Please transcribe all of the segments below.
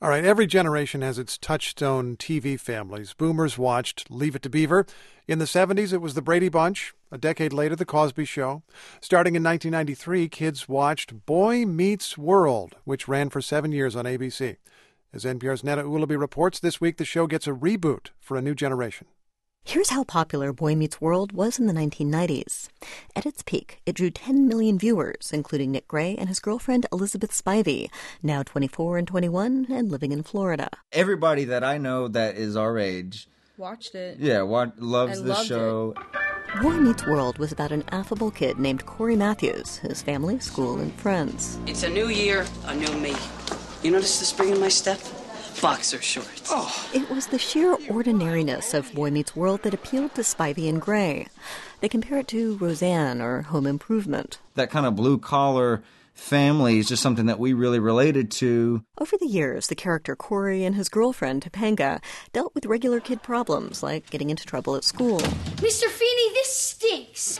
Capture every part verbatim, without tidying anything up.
All right, every generation has its touchstone T V families. Boomers watched Leave It to Beaver. In the seventies, it was The Brady Bunch. A decade later, The Cosby Show. Starting in nineteen ninety-three, kids watched Boy Meets World, which ran for seven years on A B C. As N P R's Netta Ulaby reports, this week the show gets a reboot for a new generation. Here's how popular Boy Meets World was in the nineteen nineties. At its peak, it drew ten million viewers, including Nick Gray and his girlfriend Elizabeth Spivey, now twenty-four and twenty-one and living in Florida. Everybody that I know that is our age watched it. Yeah, wa- loves I the show. It. Boy Meets World was about an affable kid named Corey Matthews, his family, school, and friends. It's a new year, a new me. You notice the spring in my step? Boxer shorts. Oh. It was the sheer ordinariness of Boy Meets World that appealed to Spivey and Gray. They compare it to Roseanne or Home Improvement. That kind of blue-collar family is just something that we really related to. Over the years, the character Corey and his girlfriend, Topanga, dealt with regular kid problems like getting into trouble at school. Mister Feeney, this stinks.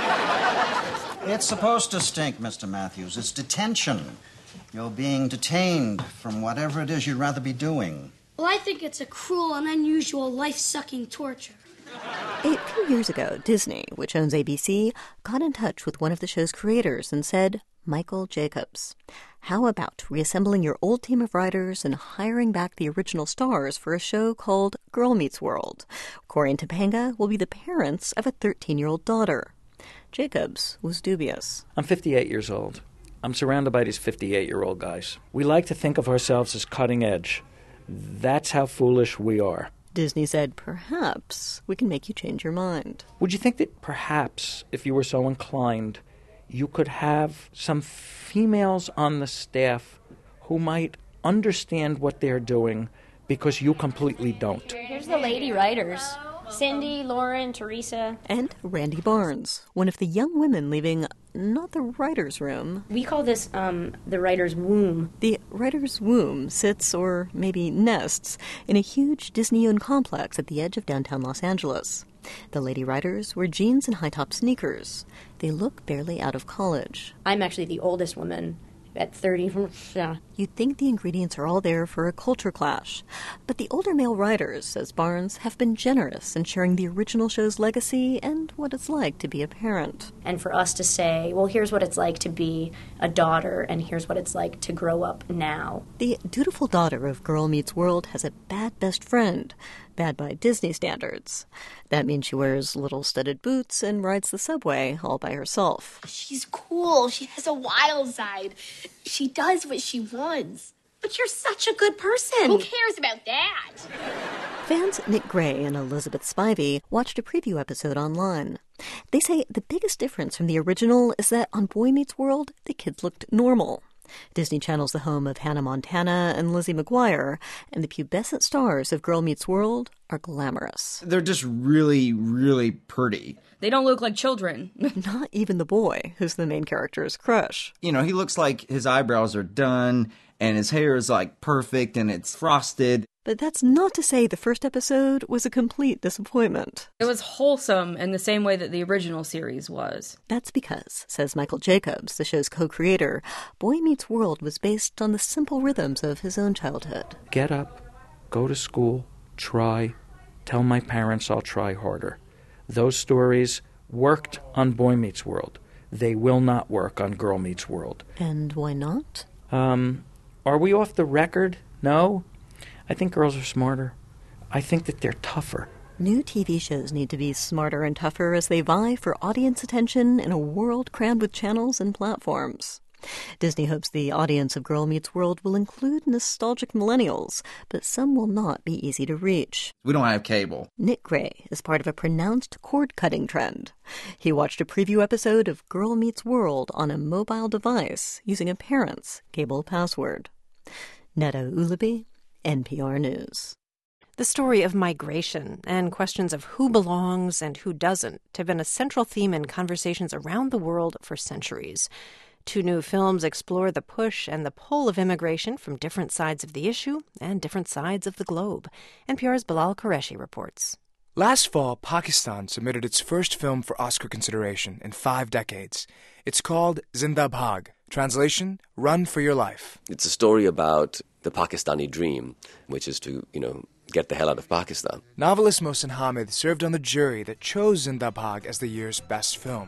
It's supposed to stink, Mister Matthews. It's detention. You're being detained from whatever it is you'd rather be doing. Well, I think it's a cruel and unusual life-sucking torture. A few years ago, Disney, which owns A B C, got in touch with one of the show's creators and said, Michael Jacobs, how about reassembling your old team of writers and hiring back the original stars for a show called Girl Meets World? Corey and Topanga will be the parents of a thirteen-year-old daughter. Jacobs was dubious. I'm fifty-eight years old. I'm surrounded by these fifty-eight-year-old guys. We like to think of ourselves as cutting edge. That's how foolish we are. Disney said, perhaps we can make you change your mind. Would you think that perhaps, if you were so inclined, you could have some females on the staff who might understand what they're doing because you completely don't? Here's the lady writers. Cindy, Lauren, Teresa. And Randy Barnes, one of the young women leaving not the writer's room. We call this um, the writer's womb. The writer's womb sits, or maybe nests, in a huge Disney-owned complex at the edge of downtown Los Angeles. The lady writers wear jeans and high-top sneakers. They look barely out of college. I'm actually the oldest woman. At thirty, yeah. You'd think the ingredients are all there for a culture clash. But the older male writers, says Barnes, have been generous in sharing the original show's legacy and what it's like to be a parent. And for us to say, well, here's what it's like to be a daughter, and here's what it's like to grow up now. The dutiful daughter of Girl Meets World has a bad best friend. Bad by Disney standards. That means she wears little studded boots and rides the subway all by herself. She's cool. She has a wild side. She does what she wants. But you're such a good person. Who cares about that? Fans Nick Gray and Elizabeth Spivey watched a preview episode online. They say the biggest difference from the original is that on Boy Meets World, the kids looked normal. Disney Channel's the home of Hannah Montana and Lizzie McGuire, and the pubescent stars of Girl Meets World are glamorous. They're just really, really pretty. They don't look like children. Not even the boy, who's the main character's crush. You know, he looks like his eyebrows are done, and his hair is, like, perfect, and it's frosted. But that's not to say the first episode was a complete disappointment. It was wholesome in the same way that the original series was. That's because, says Michael Jacobs, the show's co-creator, Boy Meets World was based on the simple rhythms of his own childhood. Get up, go to school, try, tell my parents I'll try harder. Those stories worked on Boy Meets World. They will not work on Girl Meets World. And why not? Um, are we off the record? No? I think girls are smarter. I think that they're tougher. New T V shows need to be smarter and tougher as they vie for audience attention in a world crammed with channels and platforms. Disney hopes the audience of Girl Meets World will include nostalgic millennials, but some will not be easy to reach. We don't have cable. Nick Gray is part of a pronounced cord-cutting trend. He watched a preview episode of Girl Meets World on a mobile device using a parent's cable password. Netta Ulaby, N P R News. The story of migration and questions of who belongs and who doesn't have been a central theme in conversations around the world for centuries. Two new films explore the push and the pull of immigration from different sides of the issue and different sides of the globe. N P R's Bilal Qureshi reports. Last fall, Pakistan submitted its first film for Oscar consideration in five decades. It's called Zinda Bhag. Translation, Run for Your Life. It's a story about the Pakistani dream, which is to, you know, get the hell out of Pakistan. Novelist Mohsin Hamid served on the jury that chose Zinda Bhag as the year's best film.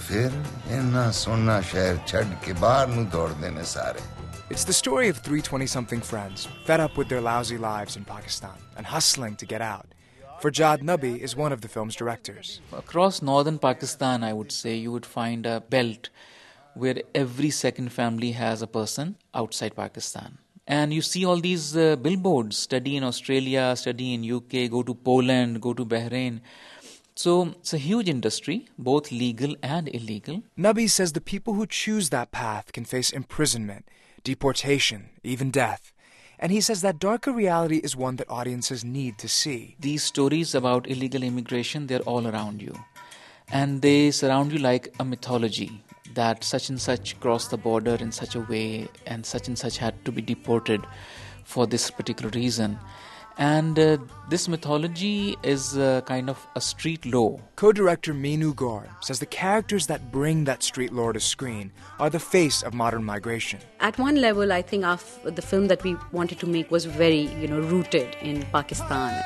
It's the story of three twenty-something friends fed up with their lousy lives in Pakistan and hustling to get out. Farjad Nabi is one of the film's directors. Across northern Pakistan, I would say, you would find a belt where every second family has a person outside Pakistan. And you see all these uh, billboards, study in Australia, study in U K, go to Poland, go to Bahrain. So it's a huge industry, both legal and illegal. Nabi says the people who choose that path can face imprisonment, deportation, even death. And he says that darker reality is one that audiences need to see. These stories about illegal immigration, they're all around you. And they surround you like a mythology, that such and such crossed the border in such a way and such and such had to be deported for this particular reason. And uh, this mythology is uh, kind of a street lore. Co-director Meenu Gaur says the characters that bring that street lore to screen are the face of modern migration. At one level, I think our f- the film that we wanted to make was very, you know, rooted in Pakistan.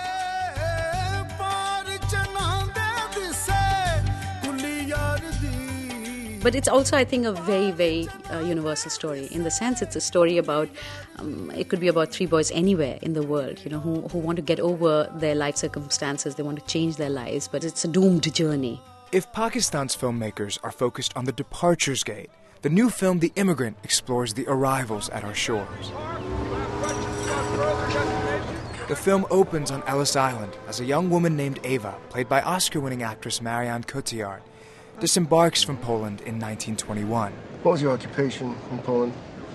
But it's also, I think, a very, very uh, universal story. In the sense, it's a story about, um, it could be about three boys anywhere in the world, you know, who, who want to get over their life circumstances, they want to change their lives, but it's a doomed journey. If Pakistan's filmmakers are focused on the departures gate, the new film The Immigrant explores the arrivals at our shores. The film opens on Ellis Island as a young woman named Ava, played by Oscar-winning actress Marianne Cotillard, disembarks from Poland in nineteen twenty-one. What was your occupation in Poland?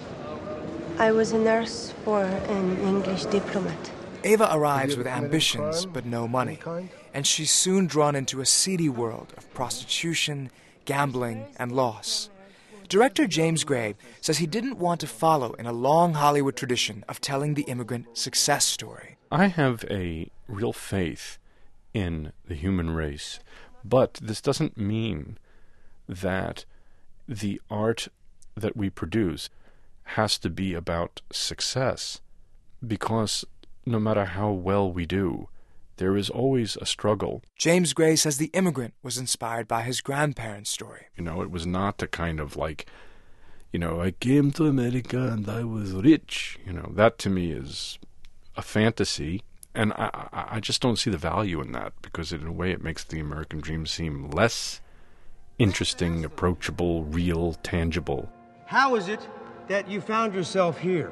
I was a nurse for an English diplomat. Ava arrives with ambitions but no money, and she's soon drawn into a seedy world of prostitution, gambling, and loss. Director James Gray says he didn't want to follow in a long Hollywood tradition of telling the immigrant success story. I have a real faith in the human race. But this doesn't mean that the art that we produce has to be about success, because no matter how well we do, there is always a struggle. James Gray says The Immigrant was inspired by his grandparents' story. You know, it was not the kind of like, you know, I came to America and I was rich. You know, that to me is a fantasy. And I, I just don't see the value in that, because in a way it makes the American dream seem less interesting, approachable, real, tangible. How is it that you found yourself here,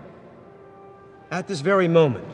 at this very moment,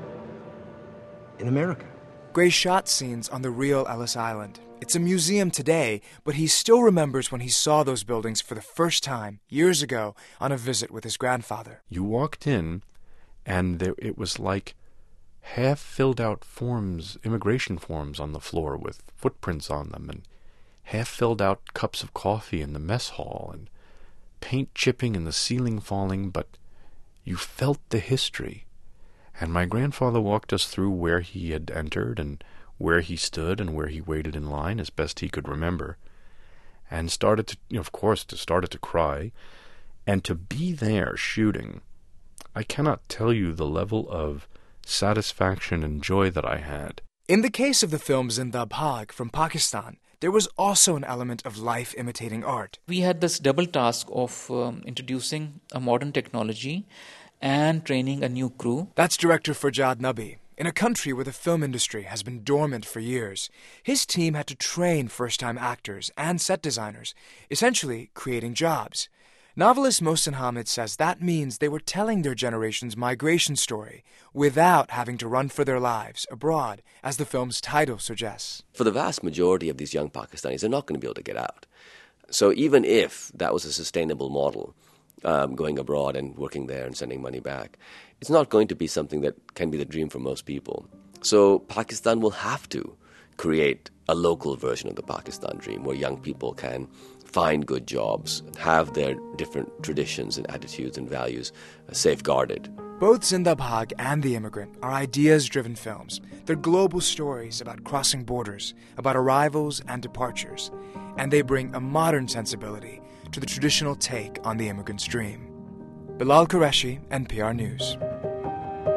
in America? Gray shot scenes on the real Ellis Island. It's a museum today, but he still remembers when he saw those buildings for the first time, years ago, on a visit with his grandfather. You walked in, and there, it was like half filled out forms, immigration forms on the floor with footprints on them, and half filled out cups of coffee in the mess hall, and paint chipping and the ceiling falling, but you felt the history. And my grandfather walked us through where he had entered and where he stood and where he waited in line as best he could remember, and started to, you know, of course, to started to cry. And to be there shooting, I cannot tell you the level of satisfaction and joy that I had. In the case of the film Zinda Bhag from Pakistan, there was also an element of life imitating art. We had this double task of um, introducing a modern technology and training a new crew. That's director Farjad Nabi. In a country where the film industry has been dormant for years, his team had to train first-time actors and set designers, essentially creating jobs. Novelist Mohsin Hamid says that means they were telling their generation's migration story without having to run for their lives abroad, as the film's title suggests. For the vast majority of these young Pakistanis, they're not going to be able to get out. So even if that was a sustainable model, um, going abroad and working there and sending money back, it's not going to be something that can be the dream for most people. So Pakistan will have to create a local version of the Pakistan dream where young people can find good jobs, have their different traditions and attitudes and values safeguarded. Both Zinda Bhag and The Immigrant are ideas-driven films. They're global stories about crossing borders, about arrivals and departures, and they bring a modern sensibility to the traditional take on the immigrant's dream. Bilal Qureshi, N P R News.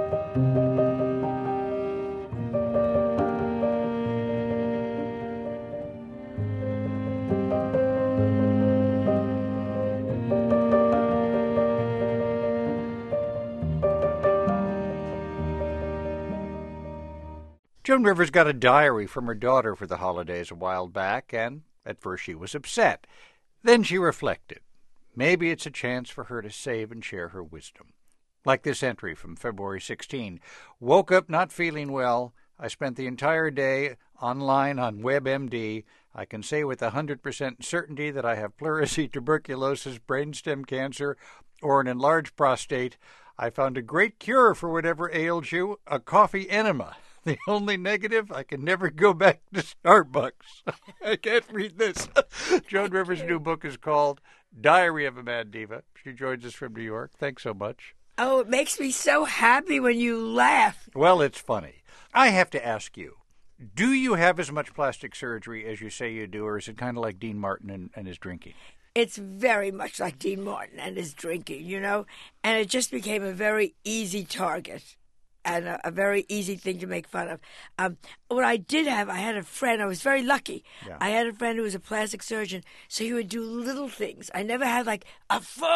Joan Rivers got a diary from her daughter for the holidays a while back, and at first she was upset. Then she reflected. Maybe it's a chance for her to save and share her wisdom. Like this entry from February sixteenth. Woke up not feeling well. I spent the entire day online on WebMD. I can say with one hundred percent certainty that I have pleurisy, tuberculosis, brainstem cancer, or an enlarged prostate. I found a great cure for whatever ails you, a coffee enema. The only negative, I can never go back to Starbucks. I can't read this. Joan Rivers' new book is called Diary of a Mad Diva. She joins us from New York. Thanks so much. Oh, it makes me so happy when you laugh. Well, it's funny. I have to ask you, do you have as much plastic surgery as you say you do, or is it kind of like Dean Martin and, and his drinking? It's very much like Dean Martin and his drinking, you know, and it just became a very easy target. And a, a very easy thing to make fun of. Um, what I did have, I had a friend, I was very lucky. Yeah. I had a friend who was a plastic surgeon, so he would do little things. I never had like a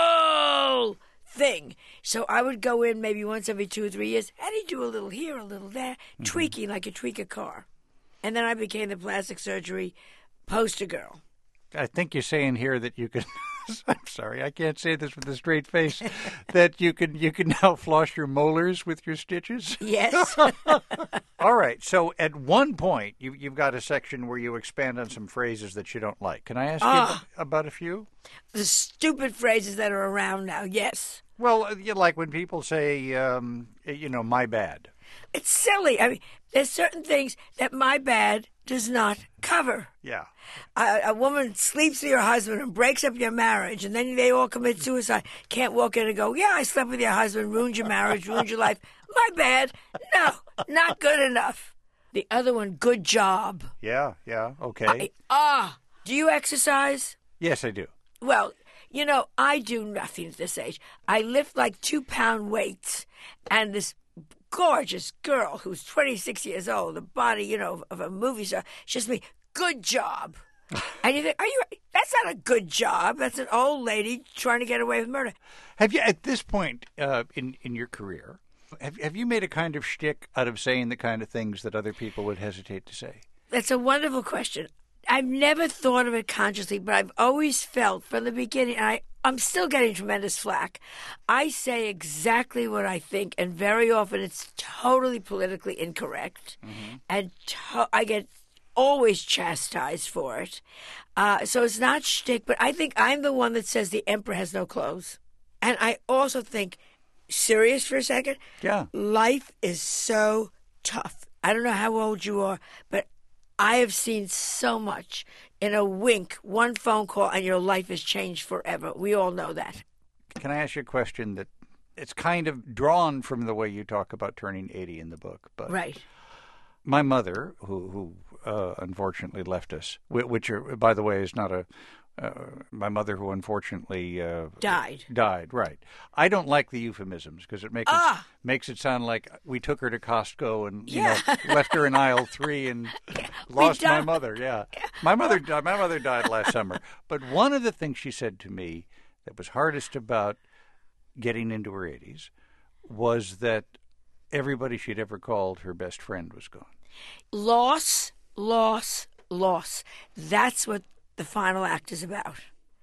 full thing. So I would go in maybe once every two or three years, and he'd do a little here, a little there, mm-hmm. tweaking like you tweak a car. And then I became the plastic surgery poster girl. I think you're saying here that you can... I'm sorry, I can't say this with a straight face. That you can you can now floss your molars with your stitches? Yes. All right. So at one point, you, you've got a section where you expand on some phrases that you don't like. Can I ask oh, you about, about a few? The stupid phrases that are around now, yes. Well, you like when people say, um, you know, my bad. It's silly. I mean, there's certain things that my bad does not cover. Yeah. A, a woman sleeps with your husband and breaks up your marriage, and then they all commit suicide. Can't walk in and go, yeah, I slept with your husband, ruined your marriage, ruined your life. My bad. No, not good enough. The other one, good job. Yeah, yeah, okay. Ah, do you exercise? Yes, I do. Well, you know, I do nothing at this age. I lift like two-pound weights, and this gorgeous girl who's twenty-six years old, the body, you know, of a movie star, she says to me, good job. And you think, are you? That's not a good job. That's an old lady trying to get away with murder. Have you, at this point uh, in, in your career, have, have you made a kind of shtick out of saying the kind of things that other people would hesitate to say? That's a wonderful question. I've never thought of it consciously, but I've always felt from the beginning, and I, I'm still getting tremendous flack. I say exactly what I think, and very often it's totally politically incorrect, mm-hmm. and to- I get always chastised for it. Uh, so it's not shtick, but I think I'm the one that says the emperor has no clothes. And I also think, serious for a second, yeah, life is so tough. I don't know how old you are, but I have seen so much. In a wink, one phone call, and your life has changed forever. We all know that. Can I ask you a question that it's kind of drawn from the way you talk about turning eighty in the book? But right. My mother, who who uh, unfortunately left us, which, are, by the way, is not a... Uh, my mother, who unfortunately uh, died. Died, right. I don't like the euphemisms because it makes ah. it makes it sound like we took her to Costco and you yeah. know left her in aisle three and yeah, lost my mother. Yeah, my mother died. My mother died last summer. But one of the things she said to me that was hardest about getting into her eighties was that everybody she'd ever called her best friend was gone. Loss, loss, loss. That's what the final act is about.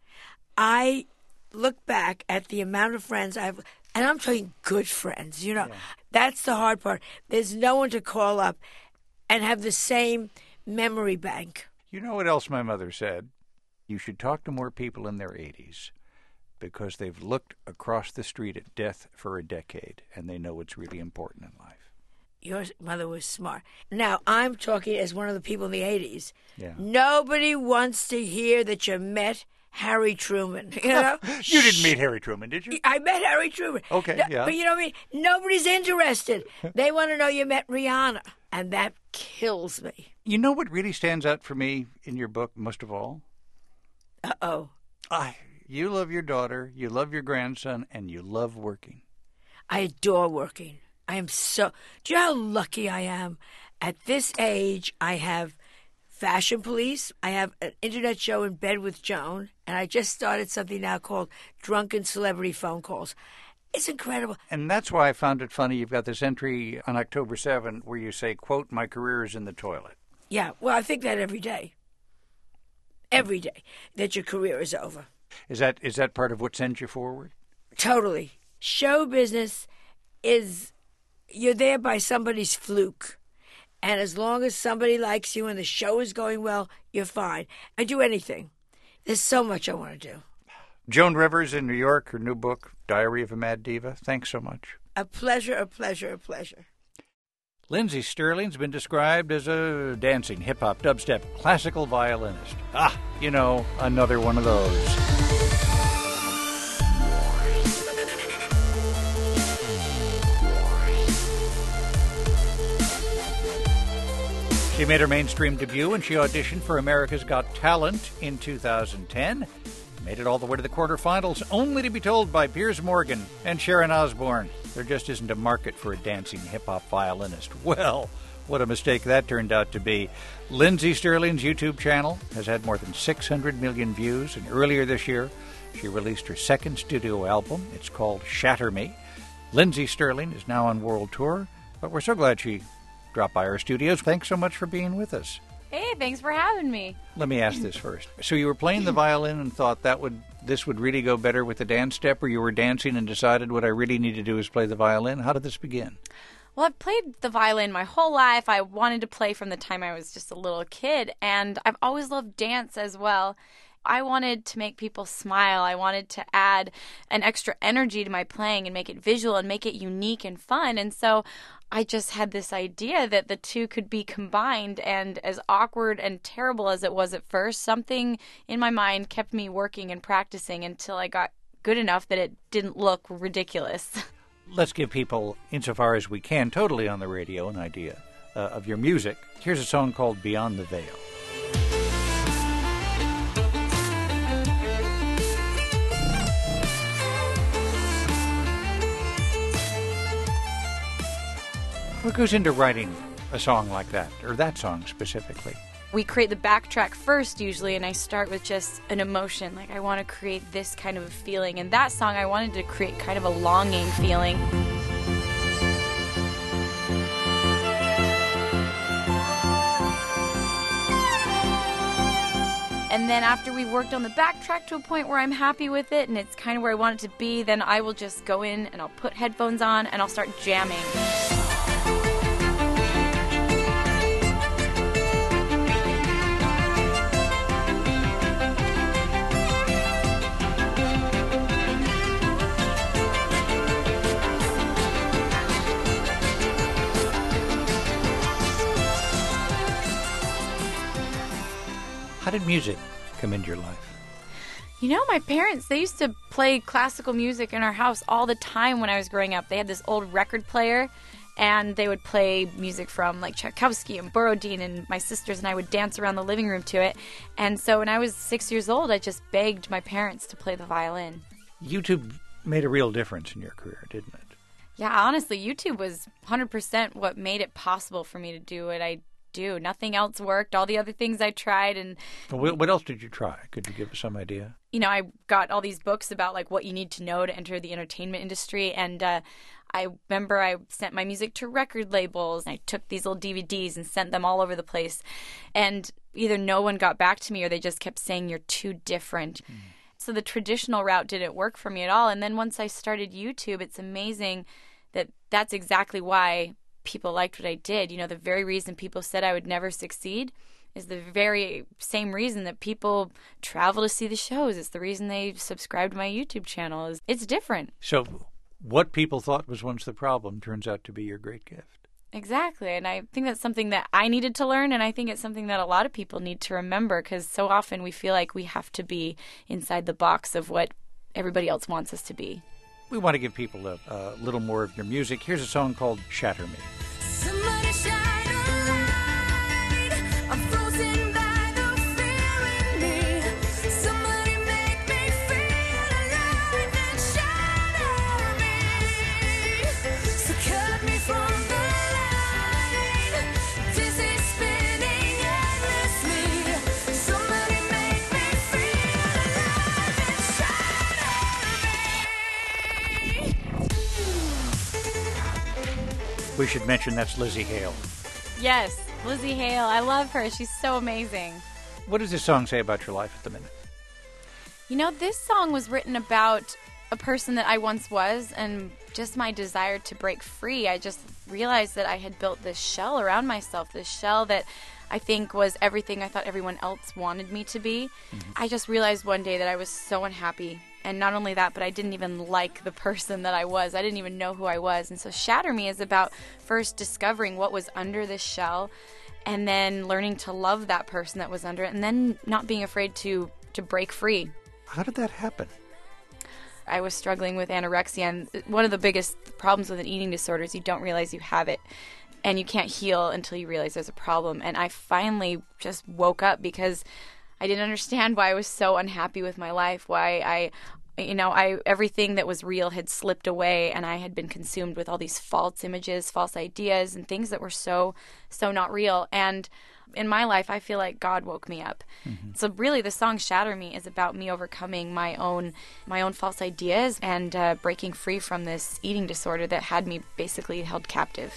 I look back at the amount of friends I've, and I'm talking good friends, you know. Yeah. That's the hard part. There's no one to call up and have the same memory bank. You know what else my mother said? You should talk to more people in their eighties because they've looked across the street at death for a decade and they know what's really important in life. Your mother was smart. Now, I'm talking as one of the people in the eighties. Yeah. Nobody wants to hear that you met Harry Truman. You know? You didn't meet Harry Truman, did you? I met Harry Truman. Okay, no, yeah. But you know what I mean? Nobody's interested. They want to know you met Rihanna. And that kills me. You know what really stands out for me in your book most of all? Uh-oh. I, you love your daughter, you love your grandson, and you love working. I adore working. I am so... Do you know how lucky I am? At this age, I have Fashion Police. I have an internet show in bed with Joan. And I just started something now called Drunken Celebrity Phone Calls. It's incredible. And that's why I found it funny. You've got this entry on October seventh where you say, quote, "My career is in the toilet." Yeah, well, I think that every day. Every day that your career is over. Is that is that part of what sends you forward? Totally. Show business is, you're there by somebody's fluke. And as long as somebody likes you and the show is going well, you're fine. I do anything. There's so much I want to do. Joan Rivers in New York, her new book, Diary of a Mad Diva. Thanks so much. A pleasure, a pleasure, a pleasure. Lindsey Stirling's been described as a dancing, hip-hop, dubstep, classical violinist. Ah, you know, another one of those. She made her mainstream debut when she auditioned for America's Got Talent in two thousand ten. Made it all the way to the quarterfinals, only to be told by Piers Morgan and Sharon Osbourne there just isn't a market for a dancing hip-hop violinist. Well, what a mistake that turned out to be. Lindsey Stirling's YouTube channel has had more than six hundred million views, and earlier this year, she released her second studio album. It's called Shatter Me. Lindsey Stirling is now on world tour, but we're so glad she dropped by our studios. Thanks so much for being with us. Hey, thanks for having me. Let me ask this first. So you were playing the violin and thought that would this would really go better with the dance step, or you were dancing and decided what I really need to do is play the violin? How did this begin? Well, I've played the violin my whole life. I wanted to play from the time I was just a little kid, and I've always loved dance as well. I wanted to make people smile. I wanted to add an extra energy to my playing and make it visual and make it unique and fun. And so I just had this idea that the two could be combined, and as awkward and terrible as it was at first, something in my mind kept me working and practicing until I got good enough that it didn't look ridiculous. Let's give people, insofar as we can, totally on the radio, an idea uh, of your music. Here's a song called Beyond the Veil. What goes into writing a song like that, or that song specifically? We create the backtrack first usually, and I start with just an emotion. Like, I want to create this kind of a feeling. And that song, I wanted to create kind of a longing feeling. And then after we worked on the backtrack to a point where I'm happy with it and it's kind of where I want it to be, then I will just go in and I'll put headphones on and I'll start jamming. How did music come into your life? You know, my parents, they used to play classical music in our house all the time when I was growing up. They had this old record player, and they would play music from, like, Tchaikovsky and Borodin, and my sisters and I would dance around the living room to it. And so when I was six years old, I just begged my parents to play the violin. YouTube made a real difference in your career, didn't it? Yeah, honestly, YouTube was one hundred percent what made it possible for me to do what I do. Nothing else worked. All the other things I tried, and well, what else did you try? Could you give us some idea? You know, I got all these books about like what you need to know to enter the entertainment industry, and uh, I remember I sent my music to record labels. And I took these little D V Ds and sent them all over the place, and either no one got back to me or they just kept saying you're too different. Mm. So the traditional route didn't work for me at all. And then once I started YouTube, it's amazing that that's exactly why people liked what I did. You know, the very reason people said I would never succeed is the very same reason that people travel to see the shows. It's the reason they subscribe to my YouTube channel. It's different. So what people thought was once the problem turns out to be your great gift. Exactly. And I think that's something that I needed to learn, and I think it's something that a lot of people need to remember, because so often we feel like we have to be inside the box of what everybody else wants us to be. We want to give people a, a little more of your music. Here's a song called Shatter Me. Somebody shine a light. I'm frozen by the fear in me. Somebody make me feel alive and shatter me. So cut me from the line. This is spinning endlessly. Somebody make me feel alive and shatter me. We should mention that's Lizzie Hale. Yes, Lizzie Hale. I love her. She's so amazing. What does this song say about your life at the minute? You know, this song was written about a person that I once was and just my desire to break free. I just realized that I had built this shell around myself, this shell that I think was everything I thought everyone else wanted me to be. Mm-hmm. I just realized one day that I was so unhappy. And not only that, but I didn't even like the person that I was. I didn't even know who I was. And so Shatter Me is about first discovering what was under this shell and then learning to love that person that was under it and then not being afraid to, to break free. How did that happen? I was struggling with anorexia, and one of the biggest problems with an eating disorder is you don't realize you have it, and you can't heal until you realize there's a problem. And I finally just woke up because I didn't understand why I was so unhappy with my life, why I, you know, I everything that was real had slipped away, and I had been consumed with all these false images, false ideas, and things that were so, so not real. And in my life, I feel like God woke me up. Mm-hmm. So really, the song "Shatter Me" is about me overcoming my own my own false ideas and uh, breaking free from this eating disorder that had me basically held captive.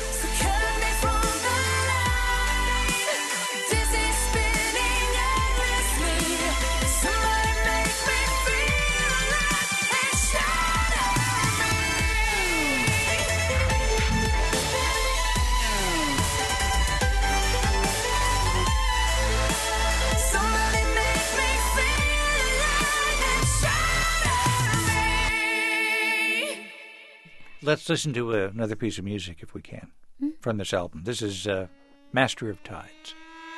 Let's listen to uh, another piece of music, if we can, mm-hmm. from this album. This is uh, Master of Tides.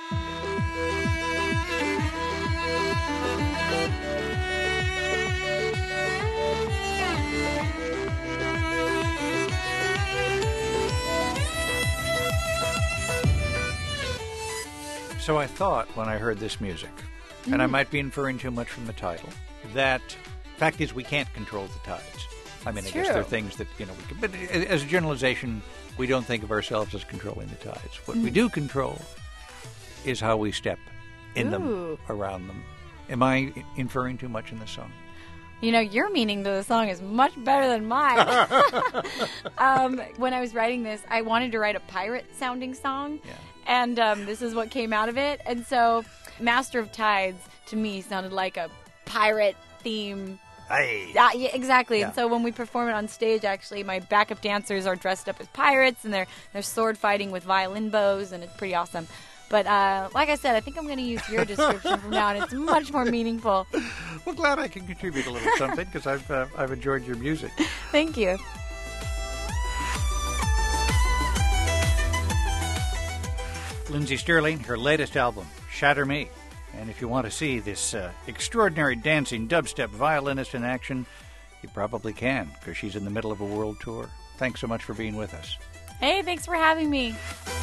So I thought when I heard this music, mm-hmm. and I might be inferring too much from the title, that fact is we can't control the tides. I mean, it's I guess true. there are things that, you know, we can, but as a generalization, we don't think of ourselves as controlling the tides. What mm. we do control is how we step in Ooh. them, around them. Am I inferring too much in this song? You know, your meaning to the song is much better than mine. um, when I was writing this, I wanted to write a pirate-sounding song, yeah. and um, this is what came out of it. And so Master of Tides, to me, sounded like a pirate theme. Hey. Uh, yeah, exactly. Yeah. And so when we perform it on stage, actually, my backup dancers are dressed up as pirates, and they're they're sword fighting with violin bows, and it's pretty awesome. But uh, like I said, I think I'm going to use your description from now on. It's much more meaningful. Well, glad I can contribute a little something because I've uh, I've enjoyed your music. Thank you. Lindsey Stirling, her latest album, Shatter Me. And if you want to see this uh, extraordinary dancing dubstep violinist in action, you probably can, because she's in the middle of a world tour. Thanks so much for being with us. Hey, thanks for having me.